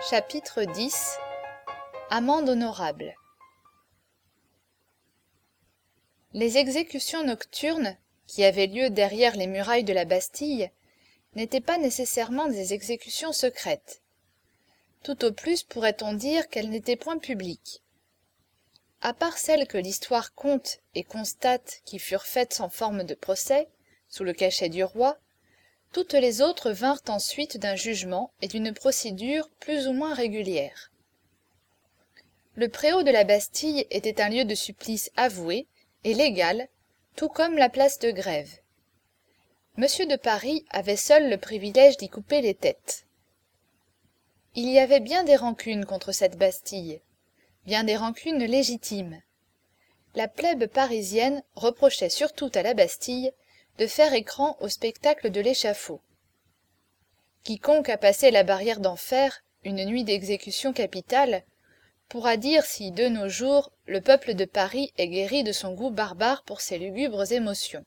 Chapitre 10 Amende honorable. Les exécutions nocturnes, qui avaient lieu derrière les murailles de la Bastille, n'étaient pas nécessairement des exécutions secrètes. Tout au plus pourrait-on dire qu'elles n'étaient point publiques. À part celles que l'histoire conte et constate qui furent faites sans forme de procès, sous le cachet du roi, toutes les autres vinrent ensuite d'un jugement et d'une procédure plus ou moins régulière. Le préau de la Bastille était un lieu de supplice avoué et légal, tout comme la place de Grève. Monsieur de Paris avait seul le privilège d'y couper les têtes. Il y avait bien des rancunes contre cette Bastille, bien des rancunes légitimes. La plèbe parisienne reprochait surtout à la Bastille de faire écran au spectacle de l'échafaud. Quiconque a passé la barrière d'enfer, une nuit d'exécution capitale, pourra dire si, de nos jours, le peuple de Paris est guéri de son goût barbare pour ces lugubres émotions.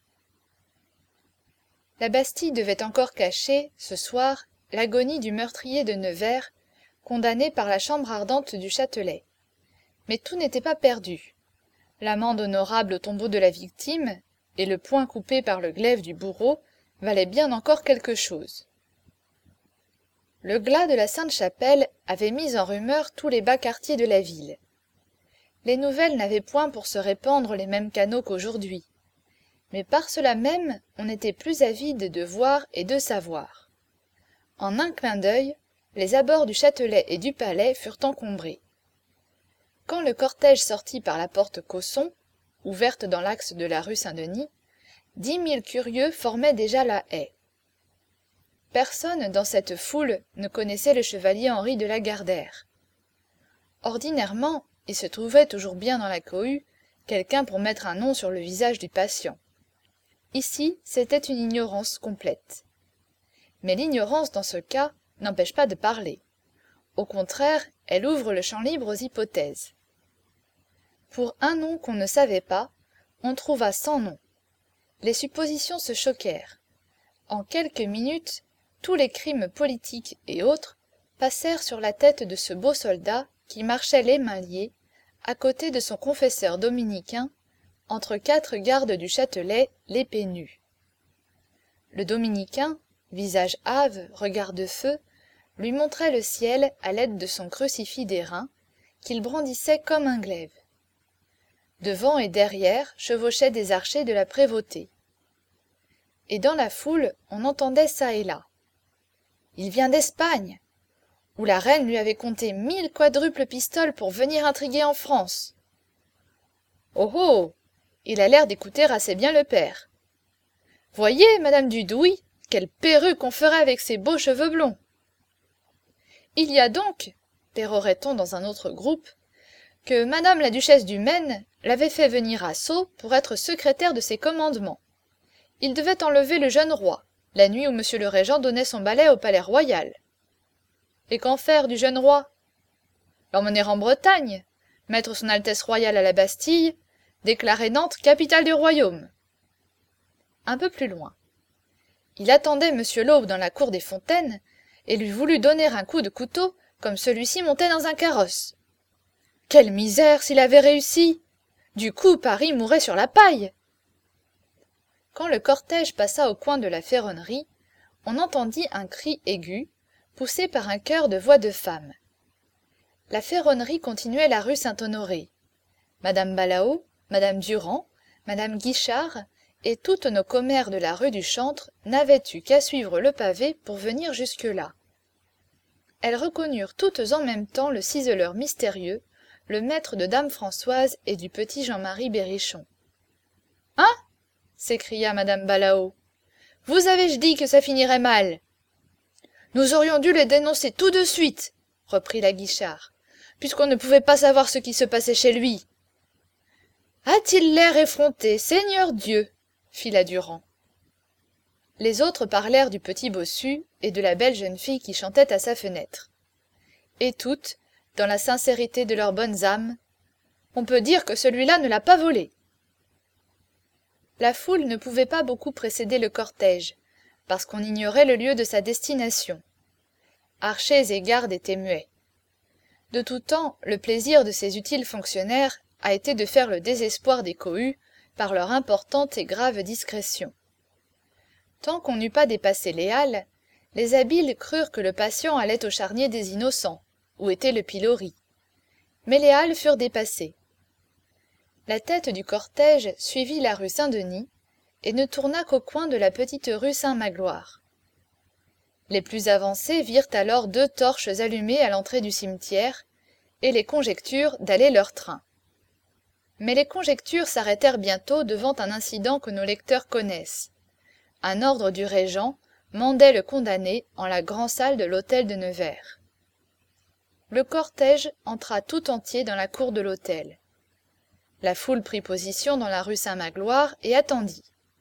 La Bastille devait encore cacher, ce soir, l'agonie du meurtrier de Nevers, condamné par la chambre ardente du Châtelet. Mais tout n'était pas perdu. L'amende honorable au tombeau de la victime, et le poing coupé par le glaive du bourreau valaient bien encore quelque chose. Le glas de la Sainte-Chapelle avait mis en rumeur tous les bas quartiers de la ville. Les nouvelles n'avaient point pour se répandre les mêmes canaux qu'aujourd'hui, mais par cela même on était plus avide de voir et de savoir. En un clin d'œil, les abords du Châtelet et du Palais furent encombrés. Quand le cortège sortit par la porte Cosson, ouverte dans l'axe de la rue Saint-Denis, 10 000 curieux formaient déjà la haie. Personne dans cette foule ne connaissait le chevalier Henri de Lagardère. Ordinairement, il se trouvait toujours bien dans la cohue quelqu'un pour mettre un nom sur le visage du patient. Ici, c'était une ignorance complète. Mais l'ignorance, dans ce cas, n'empêche pas de parler. Au contraire, elle ouvre le champ libre aux hypothèses. Pour un nom qu'on ne savait pas, on trouva 100 noms. Les suppositions se choquèrent. En quelques minutes, tous les crimes politiques et autres passèrent sur la tête de ce beau soldat qui marchait les mains liées, à côté de son confesseur dominicain, entre 4 gardes du Châtelet, l'épée nue. Le dominicain, visage hâve, regard de feu, lui montrait le ciel à l'aide de son crucifix d'airain, qu'il brandissait comme un glaive. Devant et derrière chevauchaient des archers de la prévôté. Et dans la foule, on entendait çà et là. Il vient d'Espagne, où la reine lui avait compté 1000 quadruples pistoles pour venir intriguer en France. Oh oh, il a l'air d'écouter assez bien le père. Voyez, madame Dudouis, quelle perruque on ferait avec ses beaux cheveux blonds. Il y a donc, pérorait-on dans un autre groupe, que madame la duchesse du Maine l'avait fait venir à Sceaux pour être secrétaire de ses commandements. Il devait enlever le jeune roi, la nuit où monsieur le régent donnait son balai au palais royal. Et qu'en faire du jeune roi? L'emmener en Bretagne, mettre son Altesse royale à la Bastille, déclarer Nantes capitale du royaume. Un peu plus loin. Il attendait monsieur l'Aube dans la cour des Fontaines et lui voulut donner un coup de couteau comme celui-ci montait dans un carrosse. Quelle misère s'il avait réussi! Du coup, Paris mourait sur la paille. Quand le cortège passa au coin de la Ferronnerie, on entendit un cri aigu, poussé par un chœur de voix de femmes. La Ferronnerie continuait la rue Saint-Honoré. Madame Balao, Madame Durand, Madame Guichard et toutes nos commères de la rue du Chantre n'avaient eu qu'à suivre le pavé pour venir jusque-là. Elles reconnurent toutes en même temps le ciseleur mystérieux, le maître de dame Françoise et du petit Jean-Marie Berrichon. « Hein ?» s'écria madame Balao. « Vous avez-je dit que ça finirait mal ?»« Nous aurions dû les dénoncer tout de suite, » reprit la Guichard, « puisqu'on ne pouvait pas savoir ce qui se passait chez lui. »« A-t-il l'air effronté, Seigneur Dieu ?» fit la Durand. Les autres parlèrent du petit bossu et de la belle jeune fille qui chantait à sa fenêtre. Et toutes, dans la sincérité de leurs bonnes âmes, « On peut dire que celui-là ne l'a pas volé. » La foule ne pouvait pas beaucoup précéder le cortège, parce qu'on ignorait le lieu de sa destination. Archers et gardes étaient muets, De tout temps, le plaisir de ces utiles fonctionnaires a été de faire le désespoir des cohus par leur importante et grave discrétion. Tant qu'on n'eut pas dépassé les halles, les habiles crurent que le patient allait au charnier des innocents, où était le pilori. Mais les halles furent dépassées. La tête du cortège suivit la rue Saint-Denis et ne tourna qu'au coin de la petite rue Saint-Magloire. Les plus avancés virent alors 2 torches allumées à l'entrée du cimetière et les conjecturent d'aller leur train. Mais les conjectures s'arrêtèrent bientôt devant un incident que nos lecteurs connaissent. Un ordre du régent mandait le condamné en la grand-salle de l'hôtel de Nevers. Le cortège entra tout entier dans la cour de l'hôtel. La foule prit position dans la rue Saint-Magloire et attendit.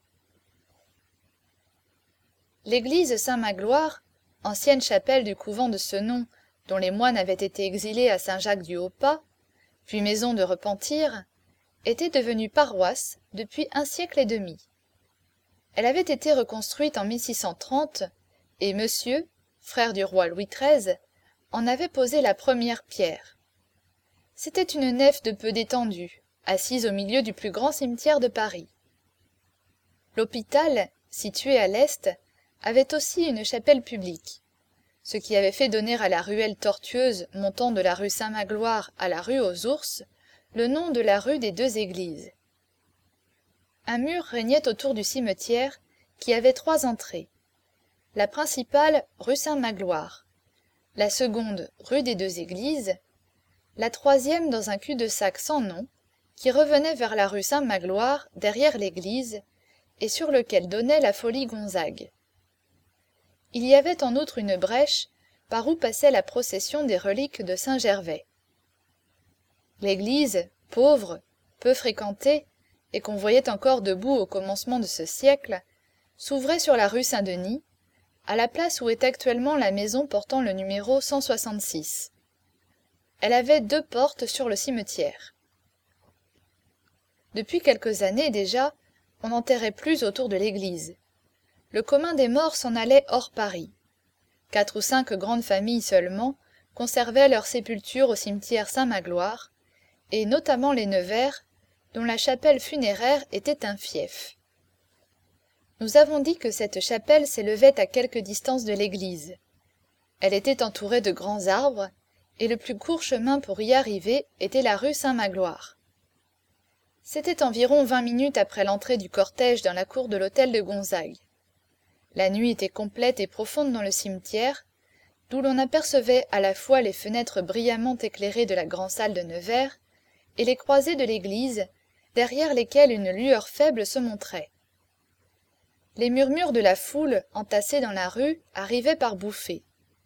L'église Saint-Magloire, ancienne chapelle du couvent de ce nom dont les moines avaient été exilés à Saint-Jacques-du-Haut-Pas, puis maison de repentir, était devenue paroisse depuis 1 siècle et demi. Elle avait été reconstruite en 1630 et Monsieur, frère du roi Louis XIII, en avait posé la première pierre. C'était une nef de peu d'étendue, assise au milieu du plus grand cimetière de Paris. L'hôpital, situé à l'est, avait aussi une chapelle publique, ce qui avait fait donner à la ruelle tortueuse montant de la rue Saint-Magloire à la rue aux Ours le nom de la rue des 2 églises. Un mur régnait autour du cimetière qui avait 3 entrées. La principale rue Saint-Magloire, la seconde rue des 2 églises, la troisième dans un cul-de-sac sans nom qui revenait vers la rue Saint-Magloire derrière l'église et sur lequel donnait la folie Gonzague. Il y avait en outre une brèche par où passait la procession des reliques de Saint-Gervais. L'église, pauvre, peu fréquentée, et qu'on voyait encore debout au commencement de ce siècle, s'ouvrait sur la rue Saint-Denis, à la place où est actuellement la maison portant le numéro 166. Elle avait 2 portes sur le cimetière. Depuis quelques années déjà, on n'enterrait plus autour de l'église. Le commun des morts s'en allait hors Paris. 4 ou 5 grandes familles seulement conservaient leur sépulture au cimetière Saint-Magloire, et notamment les Nevers, dont la chapelle funéraire était un fief. Nous avons dit que cette chapelle s'élevait à quelque distance de l'église. Elle était entourée de grands arbres, et le plus court chemin pour y arriver était la rue Saint-Magloire. C'était environ 20 minutes après l'entrée du cortège dans la cour de l'hôtel de Gonzague. La nuit était complète et profonde dans le cimetière, d'où l'on apercevait à la fois les fenêtres brillamment éclairées de la grand-salle de Nevers et les croisées de l'église, derrière lesquelles une lueur faible se montrait. Les murmures de la foule entassée dans la rue arrivaient par bouffées.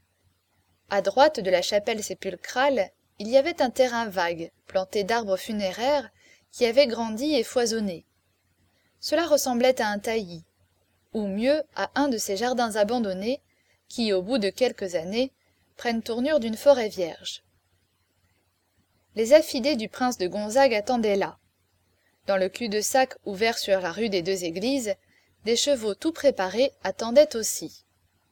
À droite de la chapelle sépulcrale, il y avait un terrain vague, planté d'arbres funéraires, qui avaient grandi et foisonné. Cela ressemblait à un taillis, ou mieux à un de ces jardins abandonnés qui, au bout de quelques années, prennent tournure d'une forêt vierge. Les affidés du prince de Gonzague attendaient là. Dans le cul-de-sac ouvert sur la rue des 2 églises, des chevaux tout préparés attendaient aussi.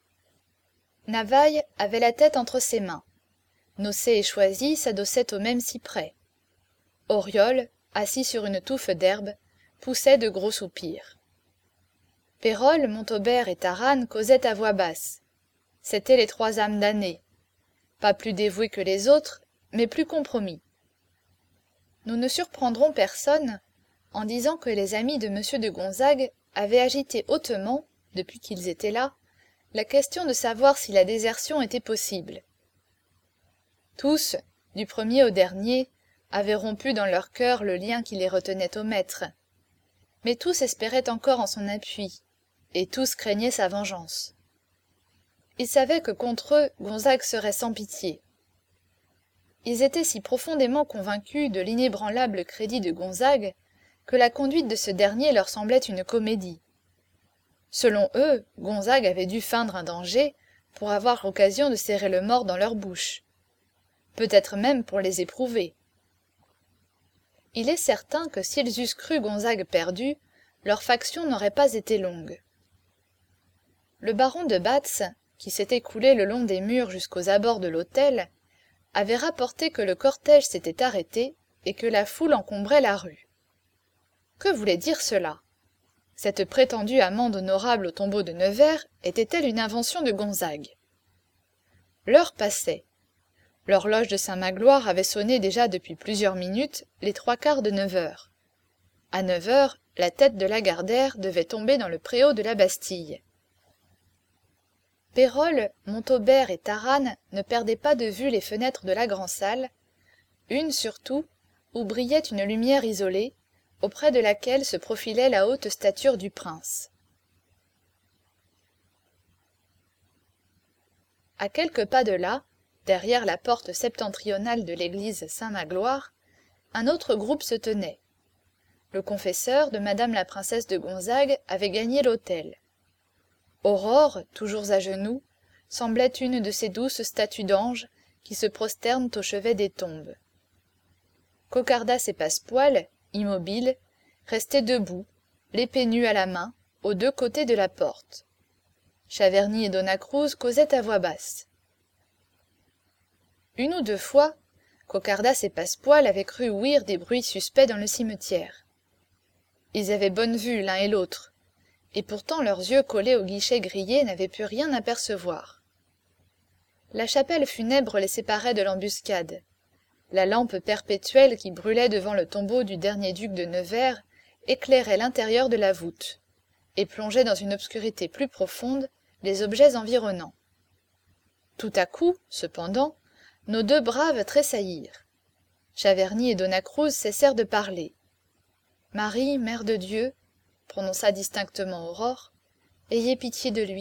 Navaille avait la tête entre ses mains. Nocé et Choisy s'adossaient au même cyprès. Auriol, assis sur une touffe d'herbe, poussait de gros soupirs. Pérol, Montaubert et Taranne causaient à voix basse. C'étaient les 3 âmes damnées. Pas plus dévoués que les autres, mais plus compromis. Nous ne surprendrons personne en disant que les amis de M. de Gonzague avaient agité hautement, depuis qu'ils étaient là, la question de savoir si la désertion était possible. Tous, du premier au dernier, avaient rompu dans leur cœur le lien qui les retenait au maître. Mais tous espéraient encore en son appui, et tous craignaient sa vengeance. Ils savaient que contre eux, Gonzague serait sans pitié. Ils étaient si profondément convaincus de l'inébranlable crédit de Gonzague que la conduite de ce dernier leur semblait une comédie. Selon eux, Gonzague avait dû feindre un danger pour avoir l'occasion de serrer le mort dans leur bouche, peut-être même pour les éprouver. Il est certain que s'ils eussent cru Gonzague perdu, leur faction n'aurait pas été longue. Le baron de Batz, qui s'était coulé le long des murs jusqu'aux abords de l'hôtel, avait rapporté que le cortège s'était arrêté et que la foule encombrait la rue. Que voulait dire cela? Cette prétendue amende honorable au tombeau de Nevers était-elle une invention de Gonzague? L'heure passait. L'horloge de Saint-Magloire avait sonné déjà depuis plusieurs minutes les 3/4 de 9 heures. À 9 heures, la tête de Lagardère devait tomber dans le préau de la Bastille. Pérolle, Montaubert et Taranne ne perdaient pas de vue les fenêtres de la grand-salle, une surtout, où brillait une lumière isolée, auprès de laquelle se profilait la haute stature du prince. À quelques pas de là, derrière la porte septentrionale de l'église Saint-Magloire, un autre groupe se tenait. Le confesseur de madame la princesse de Gonzague avait gagné l'autel. Aurore, toujours à genoux, semblait une de ces douces statues d'anges qui se prosternent au chevet des tombes. Cocardas et Passepoil, immobiles, restaient debout, l'épée nue à la main, aux deux côtés de la porte. Chaverny et Dona Cruz causaient à voix basse. Une ou deux fois, Cocardas et Passepoil avaient cru ouïr des bruits suspects dans le cimetière. Ils avaient bonne vue l'un et l'autre, et pourtant leurs yeux collés au guichet grillé n'avaient pu rien apercevoir. La chapelle funèbre les séparait de l'embuscade. La lampe perpétuelle qui brûlait devant le tombeau du dernier duc de Nevers éclairait l'intérieur de la voûte, et plongeait dans une obscurité plus profonde les objets environnants. Tout à coup, cependant, nos deux braves tressaillirent. Chaverny et Dona Cruz cessèrent de parler. « Marie, Mère de Dieu, » prononça distinctement Aurore, « ayez pitié de lui. »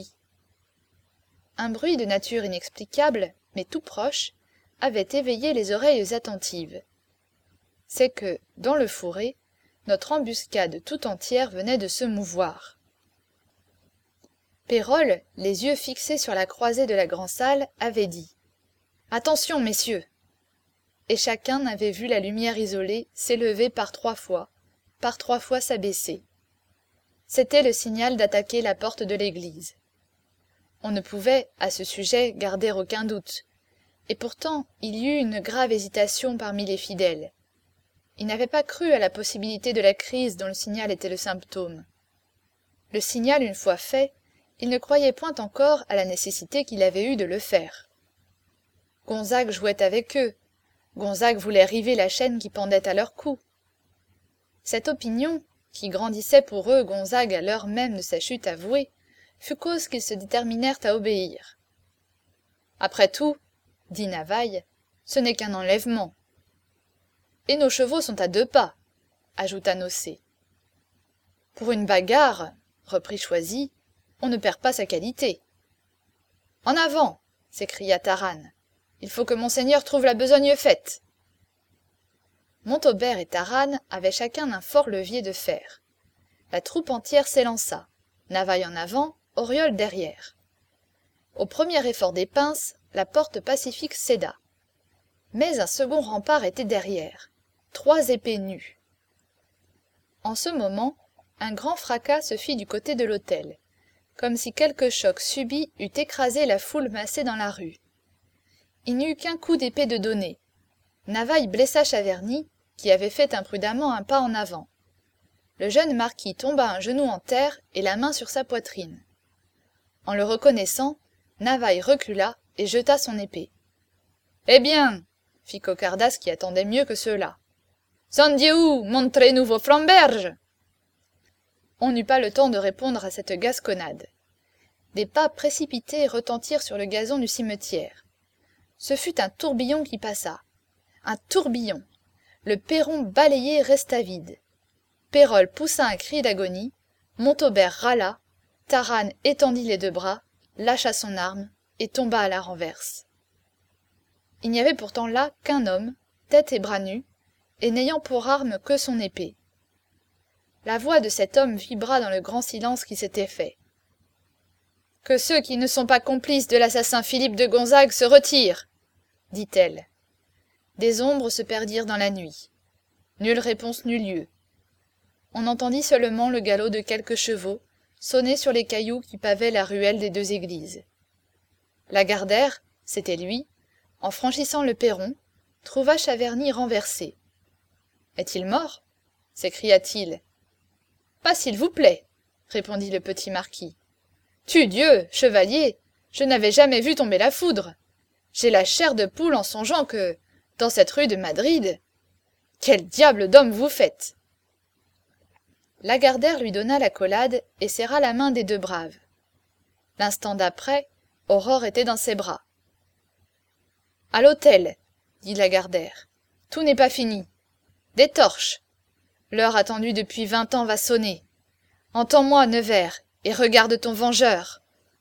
Un bruit de nature inexplicable, mais tout proche, avait éveillé les oreilles attentives. C'est que, dans le fourré, notre embuscade tout entière venait de se mouvoir. Pérolle, les yeux fixés sur la croisée de la grand-salle, avait dit « Attention, messieurs !» Et chacun avait vu la lumière isolée s'élever par 3 fois s'abaisser. C'était le signal d'attaquer la porte de l'église. On ne pouvait, à ce sujet, garder aucun doute, et pourtant il y eut une grave hésitation parmi les fidèles. Ils n'avaient pas cru à la possibilité de la crise dont le signal était le symptôme. Le signal une fois fait, ils ne croyaient point encore à la nécessité qu'il avait eue de le faire. Gonzague jouait avec eux, Gonzague voulait river la chaîne qui pendait à leur cou. Cette opinion, qui grandissait pour eux Gonzague à l'heure même de sa chute avouée, fut cause qu'ils se déterminèrent à obéir. Après tout, dit Navaille, ce n'est qu'un enlèvement. Et nos chevaux sont à 2 pas, ajouta Nocé. Pour une bagarre, reprit Choisy, on ne perd pas sa qualité. En avant, s'écria Taranne. Il faut que monseigneur trouve la besogne faite. Montaubert et Taranne avaient chacun un fort levier de fer. La troupe entière s'élança, Navaille en avant, Auriol derrière. Au premier effort des pinces, la porte pacifique céda. Mais un second rempart était derrière, 3 épées nues. En ce moment, un grand fracas se fit du côté de l'autel, comme si quelque choc subit eût écrasé la foule massée dans la rue. Il n'y eut qu'un coup d'épée de donné. Navaille blessa Chaverny, qui avait fait imprudemment un pas en avant. Le jeune marquis tomba un genou en terre et la main sur sa poitrine. En le reconnaissant, Navaille recula et jeta son épée. « Eh bien !» fit Cocardas qui attendait mieux que cela. « Sandiou, montrez-nous vos flamberges !» On n'eut pas le temps de répondre à cette gasconnade. Des pas précipités retentirent sur le gazon du cimetière. Ce fut un tourbillon qui passa. Un tourbillon. Le perron balayé resta vide. Pérolle poussa un cri d'agonie, Montaubert râla, Taranne étendit les 2 bras, lâcha son arme et tomba à la renverse. Il n'y avait pourtant là qu'un homme, tête et bras nus, et n'ayant pour arme que son épée. La voix de cet homme vibra dans le grand silence qui s'était fait. « Que ceux qui ne sont pas complices de l'assassin Philippe de Gonzague se retirent !» dit-elle. Des ombres se perdirent dans la nuit. Nulle réponse n'eut lieu. On entendit seulement le galop de quelques chevaux sonner sur les cailloux qui pavaient la ruelle des 2 églises. Lagardère, c'était lui, en franchissant le perron, trouva Chaverny renversé. « Est-il mort » s'écria-t-il. « Pas s'il vous plaît, » répondit le petit marquis. « Tudieu, chevalier, je n'avais jamais vu tomber la foudre. J'ai la chair de poule en songeant que, dans cette rue de Madrid, quel diable d'homme vous faites !» Lagardère lui donna l'accolade et serra la main des deux braves. L'instant d'après, Aurore était dans ses bras. « À l'hôtel, » dit Lagardère. « Tout n'est pas fini. Des torches. L'heure attendue depuis 20 ans va sonner. Entends-moi, Nevers, et regarde ton vengeur. »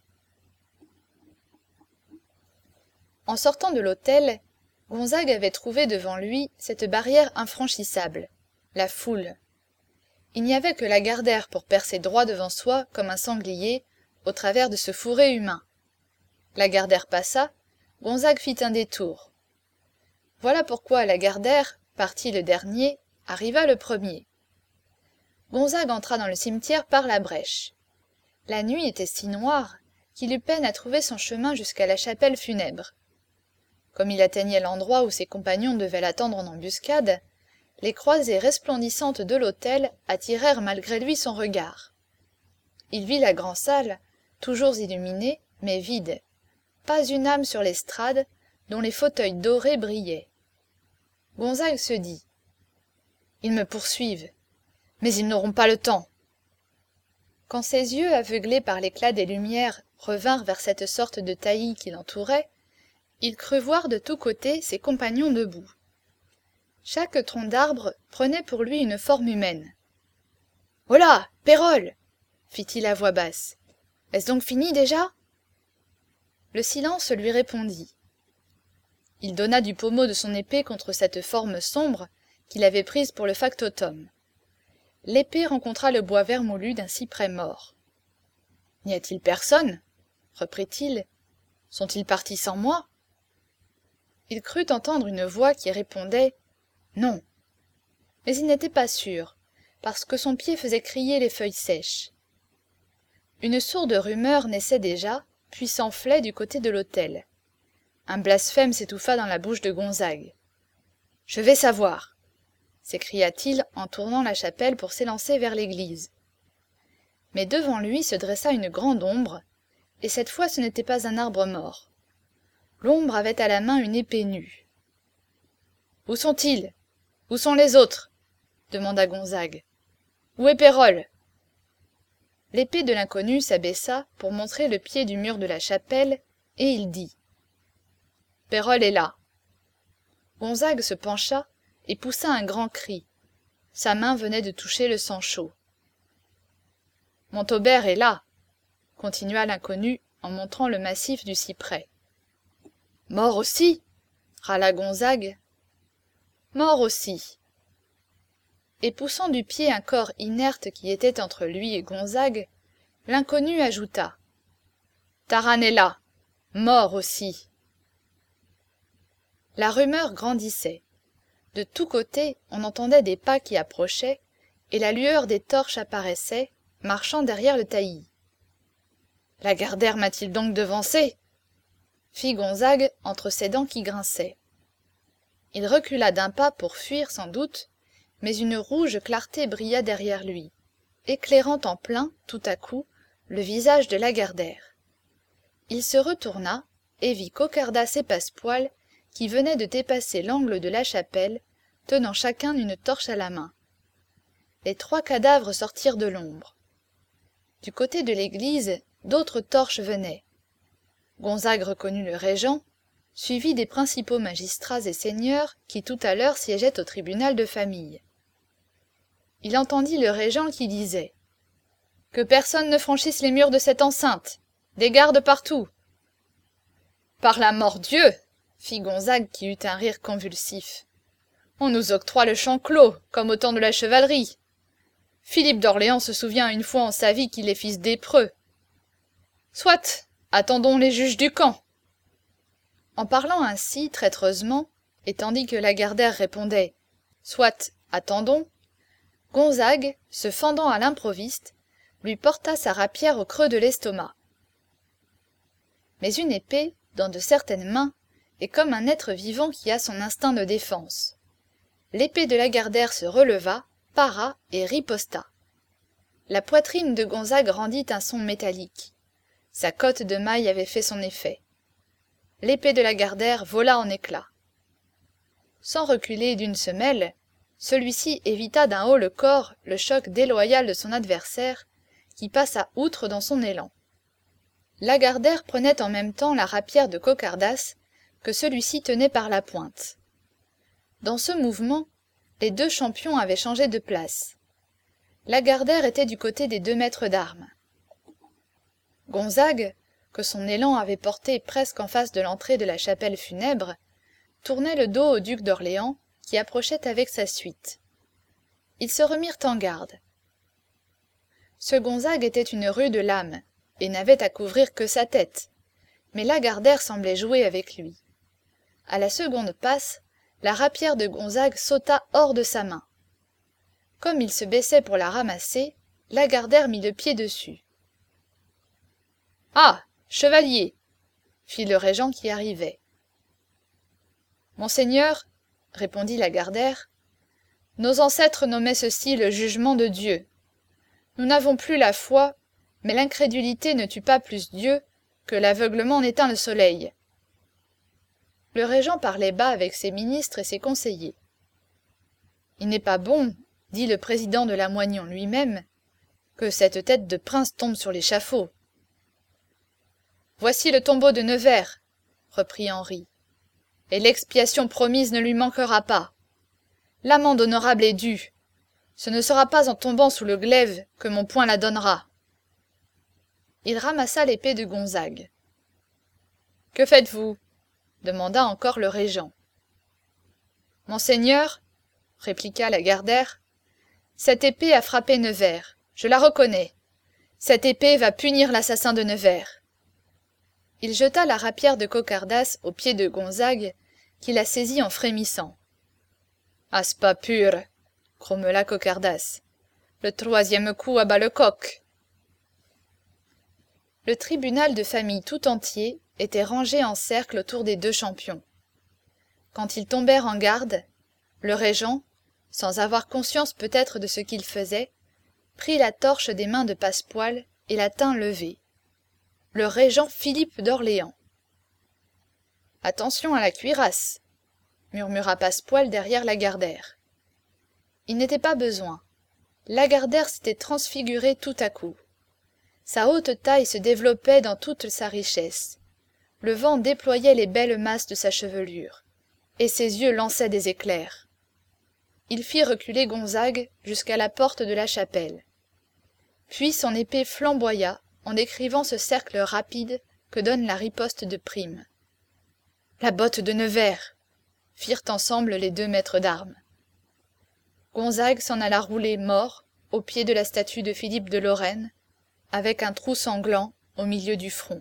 En sortant de l'hôtel, Gonzague avait trouvé devant lui cette barrière infranchissable, la foule. Il n'y avait que Lagardère pour percer droit devant soi comme un sanglier au travers de ce fourré humain. Lagardère passa, Gonzague fit un détour. Voilà pourquoi Lagardère, parti le dernier, arriva le premier. Gonzague entra dans le cimetière par la brèche. La nuit était si noire qu'il eut peine à trouver son chemin jusqu'à la chapelle funèbre. Comme il atteignait l'endroit où ses compagnons devaient l'attendre en embuscade, les croisées resplendissantes de l'autel attirèrent malgré lui son regard. Il vit la grand-salle, toujours illuminée, mais vide. Pas une âme sur l'estrade, dont les fauteuils dorés brillaient. Gonzague se dit « Ils me poursuivent, mais ils n'auront pas le temps. » Quand ses yeux, aveuglés par l'éclat des lumières, revinrent vers cette sorte de taillis qui l'entourait, il crut voir de tous côtés ses compagnons debout. Chaque tronc d'arbre prenait pour lui une forme humaine. « Holà, Pérole !» fit-il à voix basse. « Est-ce donc fini déjà ?» Le silence lui répondit. Il donna du pommeau de son épée contre cette forme sombre qu'il avait prise pour le factotum. L'épée rencontra le bois vermoulu d'un cyprès mort. « N'y a-t-il personne ?» reprit-il. « Sont-ils partis sans moi ?» Il crut entendre une voix qui répondait « Non ». Mais il n'était pas sûr, parce que son pied faisait crier les feuilles sèches. Une sourde rumeur naissait déjà, puis s'enflait du côté de l'autel. Un blasphème s'étouffa dans la bouche de Gonzague. « Je vais savoir !» s'écria-t-il en tournant la chapelle pour s'élancer vers l'église. Mais devant lui se dressa une grande ombre, et cette fois ce n'était pas un arbre mort. L'ombre avait à la main une épée nue. « Où sont-ils ? Où sont les autres ?» demanda Gonzague. « Où est Pérole ?» L'épée de l'inconnu s'abaissa pour montrer le pied du mur de la chapelle, et il dit « Pérole est là. » Gonzague se pencha et poussa un grand cri. Sa main venait de toucher le sang chaud. « Montaubert est là, » continua l'inconnu en montrant le massif du cyprès. « Mort aussi !» râla Gonzague. « Mort aussi !» Et poussant du pied un corps inerte qui était entre lui et Gonzague, l'inconnu ajouta « Taranne est là, mort aussi !» La rumeur grandissait. De tous côtés, on entendait des pas qui approchaient, et la lueur des torches apparaissait, marchant derrière le taillis. « Lagardère m'a-t-il donc devancé ?» fit Gonzague entre ses dents qui grinçaient. Il recula d'un pas pour fuir sans doute, mais une rouge clarté brilla derrière lui, éclairant en plein, tout à coup, le visage de Lagardère. Il se retourna et vit Cocardas et Passepoil qui venaient de dépasser l'angle de la chapelle, tenant chacun une torche à la main. Les 3 cadavres sortirent de l'ombre. Du côté de l'église, d'autres torches venaient. Gonzague reconnut le régent, suivi des principaux magistrats et seigneurs qui tout à l'heure siégeaient au tribunal de famille. Il entendit le régent qui disait « Que personne ne franchisse les murs de cette enceinte, des gardes partout !»« Par la mort Dieu !» fit Gonzague qui eut un rire convulsif. « On nous octroie le champ clos, comme au temps de la chevalerie. Philippe d'Orléans se souvient une fois en sa vie qu'il est fils d'Épreux. Soit, attendons les juges du camp. » En parlant ainsi, traîtreusement, et tandis que Lagardère répondait « Soit, attendons », Gonzague, se fendant à l'improviste, lui porta sa rapière au creux de l'estomac. Mais une épée, dans de certaines mains, et comme un être vivant qui a son instinct de défense. L'épée de Lagardère se releva, para et riposta. La poitrine de Gonzague rendit un son métallique. Sa cotte de maille avait fait son effet. L'épée de Lagardère vola en éclats. Sans reculer d'une semelle, celui-ci évita d'un haut le corps le choc déloyal de son adversaire, qui passa outre dans son élan. Lagardère prenait en même temps la rapière de Cocardas, que celui-ci tenait par la pointe. Dans ce mouvement, les deux champions avaient changé de place. Lagardère était du côté des 2 maîtres d'armes. Gonzague, que son élan avait porté presque en face de l'entrée de la chapelle funèbre, tournait le dos au duc d'Orléans, qui approchait avec sa suite. Ils se remirent en garde. Ce Gonzague était une rude lame, et n'avait à couvrir que sa tête, mais Lagardère semblait jouer avec lui. À la seconde passe, la rapière de Gonzague sauta hors de sa main. Comme il se baissait pour la ramasser, Lagardère mit le pied dessus. « Ah, chevalier !» fit le régent qui arrivait. « Monseigneur, » répondit Lagardère, « nos ancêtres nommaient ceci le jugement de Dieu. Nous n'avons plus la foi, mais l'incrédulité ne tue pas plus Dieu que l'aveuglement n'éteint le soleil. » Le régent parlait bas avec ses ministres et ses conseillers. « Il n'est pas bon, dit le président de Lamoignon lui-même, que cette tête de prince tombe sur l'échafaud. »« Voici le tombeau de Nevers, » reprit Henri, « et l'expiation promise ne lui manquera pas. L'amende honorable est due. Ce ne sera pas en tombant sous le glaive que mon poing la donnera. » Il ramassa l'épée de Gonzague. « Que faites-vous » demanda encore le régent. « Monseigneur, » répliqua Lagardère, « cette épée a frappé Nevers, je la reconnais. Cette épée va punir l'assassin de Nevers. » Il jeta la rapière de Cocardas aux pieds de Gonzague, qui la saisit en frémissant. « Aspa pur !» grommela Cocardas. « Le 3e coup abat le coq !» Le tribunal de famille tout entier était rangé en cercle autour des 2 champions. Quand ils tombèrent en garde, le régent, sans avoir conscience peut-être de ce qu'il faisait, prit la torche des mains de Passepoil et la tint levée. Le régent Philippe d'Orléans. « Attention à la cuirasse !» murmura Passepoil derrière Lagardère. Il n'était pas besoin. Lagardère s'était transfiguré tout à coup. Sa haute taille se développait dans toute sa richesse. Le vent déployait les belles masses de sa chevelure, et ses yeux lançaient des éclairs. Il fit reculer Gonzague jusqu'à la porte de la chapelle. Puis son épée flamboya en décrivant ce cercle rapide que donne la riposte de Prime. « La botte de Nevers !» firent ensemble les 2 maîtres d'armes. Gonzague s'en alla rouler mort au pied de la statue de Philippe de Lorraine, avec un trou sanglant au milieu du front.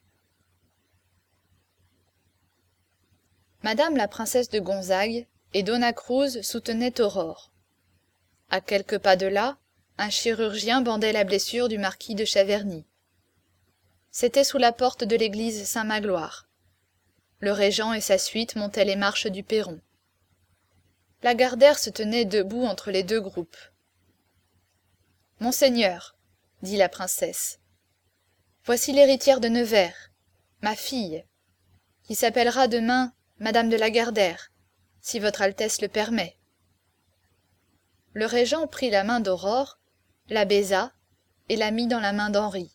Madame la princesse de Gonzague et Dona Cruz soutenaient Aurore. À quelques pas de là, un chirurgien bandait la blessure du marquis de Chaverny. C'était sous la porte de l'église Saint-Magloire. Le régent et sa suite montaient les marches du perron. Lagardère se tenait debout entre les 2 groupes. « Monseigneur, » dit la princesse, « voici l'héritière de Nevers, ma fille, qui s'appellera demain Madame de Lagardère, si votre Altesse le permet. » Le régent prit la main d'Aurore, la baisa et la mit dans la main d'Henri.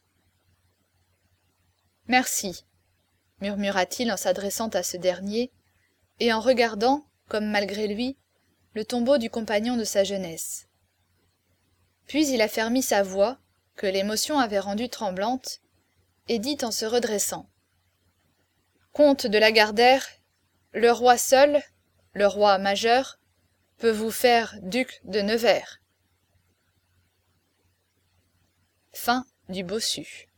« Merci, » murmura-t-il en s'adressant à ce dernier, et en regardant, comme malgré lui, le tombeau du compagnon de sa jeunesse. Puis il affermit sa voix, que l'émotion avait rendue tremblante, et dit en se redressant. « Comte de Lagardère, le roi seul, le roi majeur, peut vous faire duc de Nevers. » Fin du Bossu.